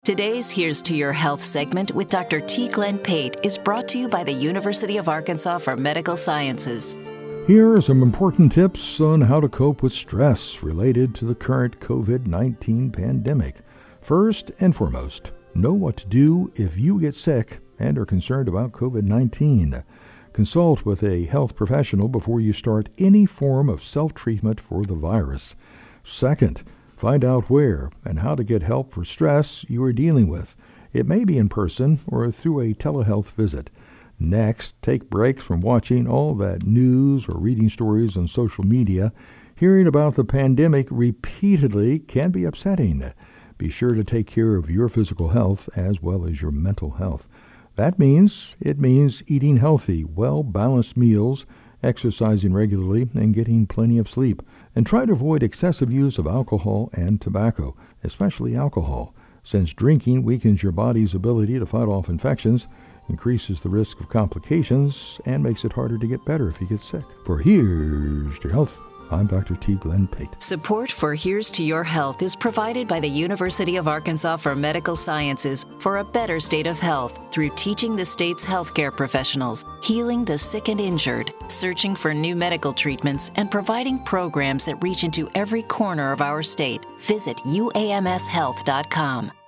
Today's Here's to Your Health segment with Dr. T. Glenn Pate is brought to you by the University of Arkansas for Medical Sciences. Here are some important tips on how to cope with stress related to the current COVID-19 pandemic. First and foremost, know what to do if you get sick and are concerned about COVID-19. Consult with a health professional before you start any form of self-treatment for the virus. Second, find out where and how to get help for stress you are dealing with. It may be in person or through a telehealth visit. Next, take breaks from watching all that news or reading stories on social media. Hearing about the pandemic repeatedly can be upsetting. Be sure to take care of your physical health as well as your mental health. It means eating healthy, well-balanced meals, exercising regularly, and getting plenty of sleep. And try to avoid excessive use of alcohol and tobacco, especially alcohol, since drinking weakens your body's ability to fight off infections, increases the risk of complications, and makes it harder to get better if you get sick. For Here's to Your Health, I'm Dr. T. Glenn Pate. Support for Here's to Your Health is provided by the University of Arkansas for Medical Sciences for a better state of health through teaching the state's healthcare professionals, healing the sick and injured, searching for new medical treatments, and providing programs that reach into every corner of our state. Visit uamshealth.com.